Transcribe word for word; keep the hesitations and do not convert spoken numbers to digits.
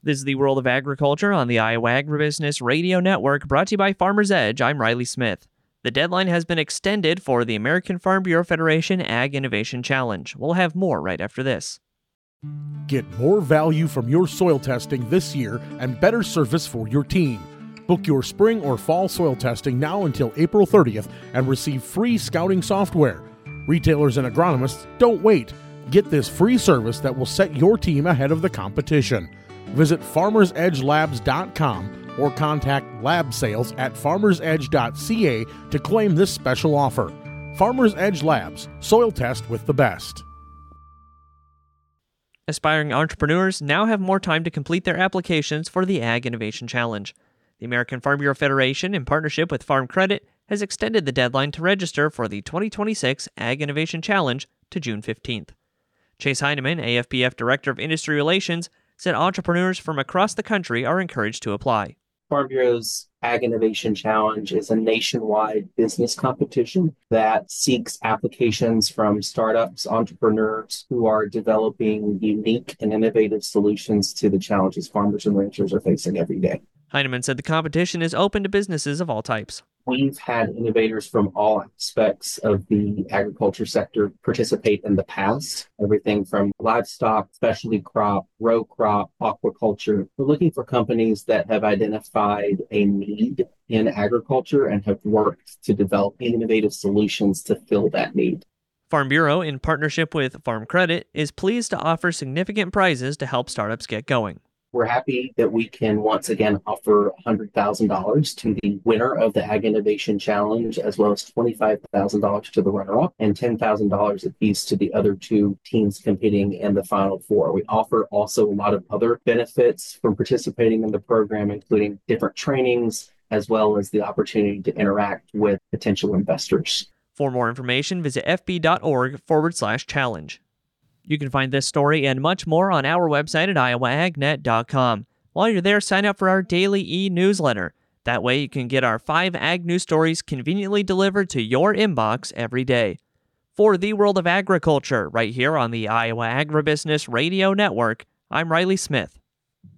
This is the World of Agriculture on the Iowa Agribusiness Radio Network, brought to you by Farmers Edge. I'm Riley Smith. The deadline has been extended for the American Farm Bureau Federation Ag Innovation Challenge. We'll have more right after this. Get more value from your soil testing this year and better service for your team. Book your spring or fall soil testing now until April thirtieth and receive free scouting software. Retailers and agronomists, don't wait. Get this free service that will set your team ahead of the competition. Visit farmers edge labs dot com or contact lab sales at farmers edge dot c a to claim this special offer. Farmers Edge Labs, soil test with the best. Aspiring entrepreneurs now have more time to complete their applications for the Ag Innovation Challenge. The American Farm Bureau Federation, in partnership with Farm Credit, has extended the deadline to register for the twenty twenty-six Ag Innovation Challenge to June fifteenth. Chase Heineman, A F B F Director of Industry Relations, said entrepreneurs from across the country are encouraged to apply. Farm Bureau's Ag Innovation Challenge is a nationwide business competition that seeks applications from startups, entrepreneurs who are developing unique and innovative solutions to the challenges farmers and ranchers are facing every day. Heineman said the competition is open to businesses of all types. We've had innovators from all aspects of the agriculture sector participate in the past, everything from livestock, specialty crop, row crop, aquaculture. We're looking for companies that have identified a need in agriculture and have worked to develop innovative solutions to fill that need. Farm Bureau, in partnership with Farm Credit, is pleased to offer significant prizes to help startups get going. We're happy that we can once again offer one hundred thousand dollars to the winner of the Ag Innovation Challenge, as well as twenty-five thousand dollars to the runner-up and ten thousand dollars apiece to the other two teams competing in the Final Four. We offer also a lot of other benefits from participating in the program, including different trainings, as well as the opportunity to interact with potential investors. For more information, visit fb.org forward slash challenge. You can find this story and much more on our website at iowa ag net dot com. While you're there, sign up for our daily e-newsletter. That way you can get our five ag news stories conveniently delivered to your inbox every day. For the World of Agriculture, right here on the Iowa Agribusiness Radio Network, I'm Riley Smith.